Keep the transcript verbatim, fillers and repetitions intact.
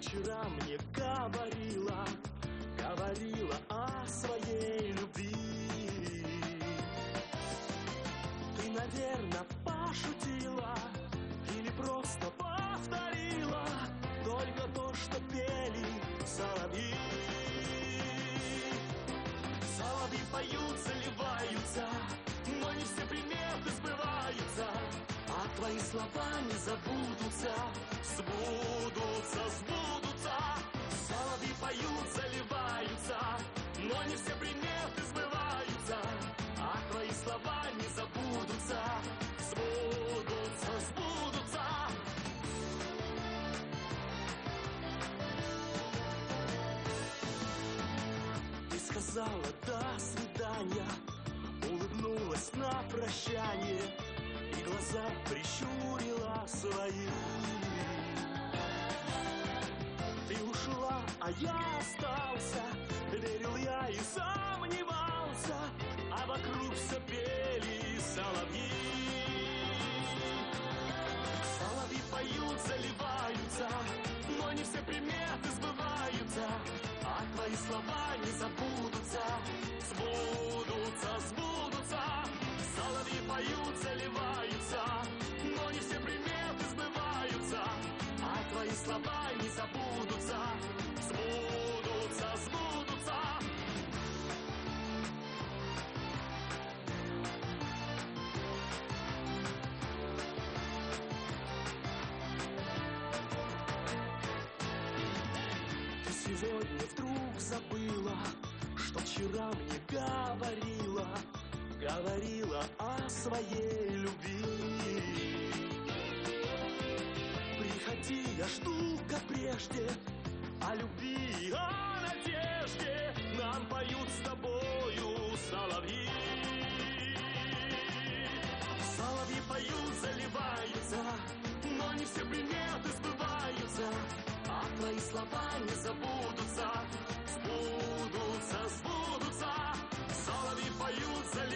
вчера мне говорила, говорила о своей любви. Ты, наверное, пошутила или просто повторила только то, что пели соловьи. Соловьи поют, заливаются, но не все приметы сбываются, а твои слова не забудутся, сбудутся, сбудутся. Соловьи поют, заливаются, но не все приметы сбываются, а твои слова не забудутся, сбудутся, сбудутся. Ты сказала до свидания, улыбнулась на прощание и глаза прищурила свои. Ты ушла, а я остался, верил я и сомневался, а вокруг все пели соловьи. Соловьи поют, заливаются, но не все приметы сбываются, а твои слова не забудутся, сбудутся, сбудутся. Соловьи поют, заливаются, но не все приметы сбываются, а твои слова не забудутся, сбудутся, сбудутся. Ты сегодня вдруг забыла, что вчера мне говорила, говорила о своей любви. Приходи, я жду, как прежде, о любви, о надежде нам поют с тобою соловьи. Соловьи поют, заливаются, но не все приметы сбываются, а твои слова не забудутся, сбудутся, сбудутся. Соловьи поют, заливаются,